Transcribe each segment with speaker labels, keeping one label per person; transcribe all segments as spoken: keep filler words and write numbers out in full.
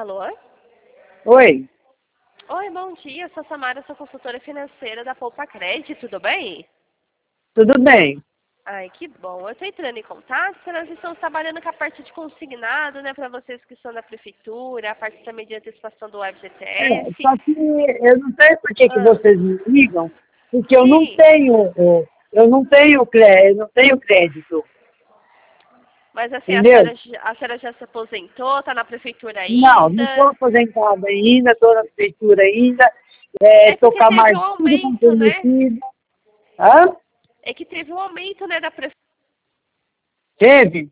Speaker 1: Alô?
Speaker 2: Oi,
Speaker 1: Oi, bom dia. Eu sou a Samara, sou consultora financeira da Poupa Crédito, tudo bem?
Speaker 2: tudo bem?
Speaker 1: Ai, que bom. Eu estou entrando em contato, porque nós estamos trabalhando com a parte de consignado, né, para vocês que estão na prefeitura, a parte também de antecipação do
Speaker 2: É,
Speaker 1: F G T S.
Speaker 2: só que eu não sei por que, que
Speaker 1: Ah,
Speaker 2: vocês me ligam, porque eu não
Speaker 1: sim,
Speaker 2: tenho, o- eu não tenho crédito, eu não tenho crédito,
Speaker 1: mas assim, a
Speaker 2: entendeu?
Speaker 1: senhora, j- a senhora já se aposentou, está na prefeitura
Speaker 2: Não, não estou
Speaker 1: ainda?
Speaker 2: aposentada ainda, estou na prefeitura ainda,
Speaker 1: É
Speaker 2: estou
Speaker 1: porque
Speaker 2: com a
Speaker 1: teve um
Speaker 2: marca tudo
Speaker 1: aumento, né?
Speaker 2: comprometida. Hã?
Speaker 1: É que teve um aumento, né, da prefeitura.
Speaker 2: Teve?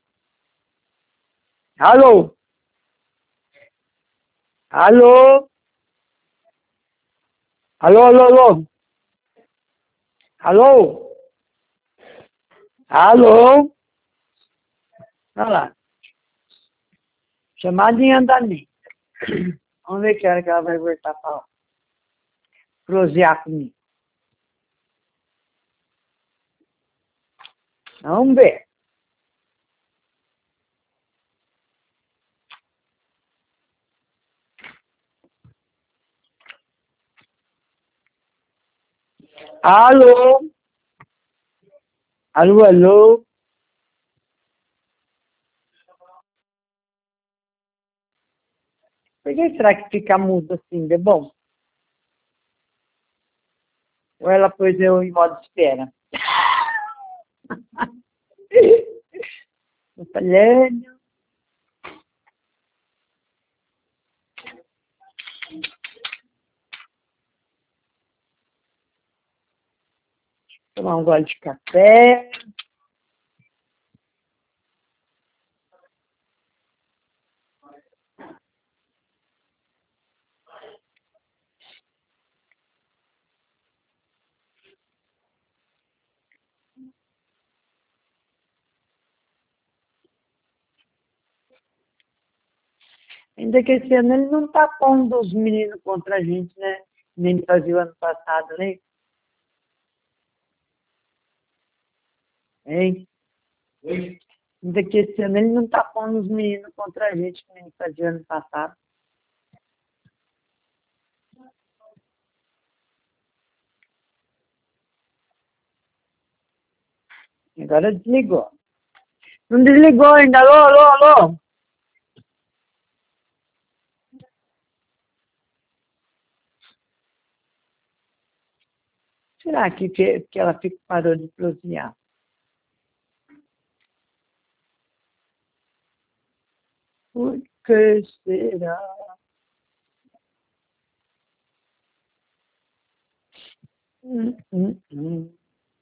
Speaker 2: Alô? Alô? Alô, alô, alô? Alô? Alô? Olha lá, chamada em andamento. Vamos ver que hora que ela vai voltar para prosear comigo. Vamos ver. Alô? Alô, alô? Por que será que fica mudo assim, de bom? Ou ela pôs eu em modo espera? Tô falhando. Tomar um gole de café. Ainda que esse ano ele não tá pondo os meninos contra a gente, né? Nem fazia o ano passado, né? Hein? Ainda que esse ano ele não tá pondo os meninos contra a gente, nem fazia o ano passado. Agora desligou. Não desligou ainda. Alô, alô, alô? Será que, que, que ela fica, parou de prosear? Por que será? Hum, hum, hum.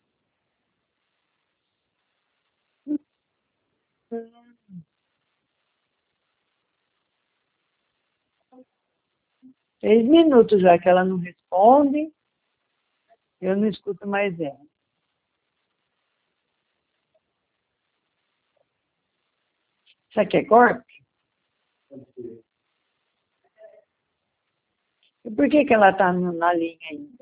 Speaker 2: Seis minutos já que ela não responde, eu não escuto mais ela. Isso aqui é golpe? E por que, que ela está na linha ainda?